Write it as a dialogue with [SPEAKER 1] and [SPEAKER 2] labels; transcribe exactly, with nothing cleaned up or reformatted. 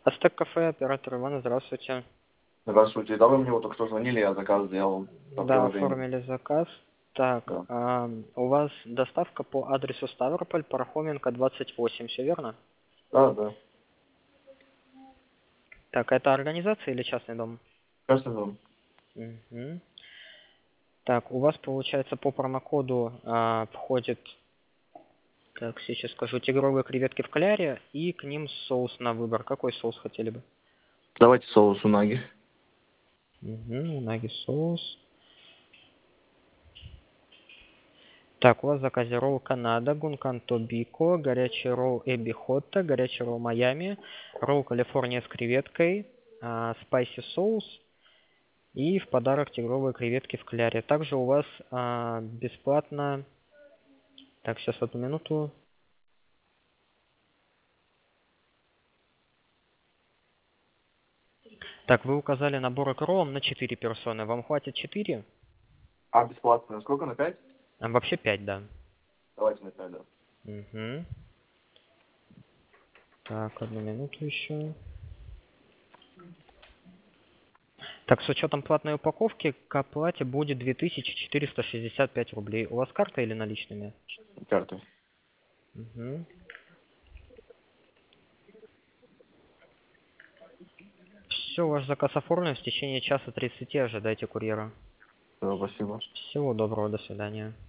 [SPEAKER 1] Астек кафе, оператор Иван, здравствуйте.
[SPEAKER 2] Здравствуйте. Да, вы мне вот только что звонили, я заказ сделал по
[SPEAKER 1] Да,
[SPEAKER 2] приложению.
[SPEAKER 1] оформили заказ. Так,
[SPEAKER 2] Да.
[SPEAKER 1] а, у вас доставка по адресу Ставрополь, Пархоменко, двадцать восемь, все верно?
[SPEAKER 2] Да, да.
[SPEAKER 1] Так, это организация или частный дом?
[SPEAKER 2] Кажется, дом.
[SPEAKER 1] Мгм. Так, у вас получается по промокоду а, входит, так, сейчас скажу, тигровые креветки в кляре и к ним соус на выбор. Какой соус хотели бы?
[SPEAKER 2] Давайте соус унаги.
[SPEAKER 1] Угу, унаги соус. Так, у вас в заказе ролл Канада, гункан Тобико, горячий ролл Эбби Хотта, горячий ролл Майами, ролл Калифорния с креветкой, а, спайси соус и в подарок тигровые креветки в кляре. Также у вас а, бесплатно... Так, сейчас одну минуту. Так, вы указали набор к роллам на четыре персоны. Вам хватит четыре?
[SPEAKER 2] А бесплатно? Сколько, на пять?
[SPEAKER 1] А, вообще пять, да.
[SPEAKER 2] Давайте на пять, да.
[SPEAKER 1] Угу. Так, одну минуту еще. Так, с учетом платной упаковки к оплате будет две тысячи четыреста шестьдесят пять рублей. У вас карта или наличными?
[SPEAKER 2] Картой.
[SPEAKER 1] Угу. Все, ваш заказ оформлен. В течение часа тридцати ожидайте курьера.
[SPEAKER 2] Все, спасибо.
[SPEAKER 1] Всего доброго, до свидания.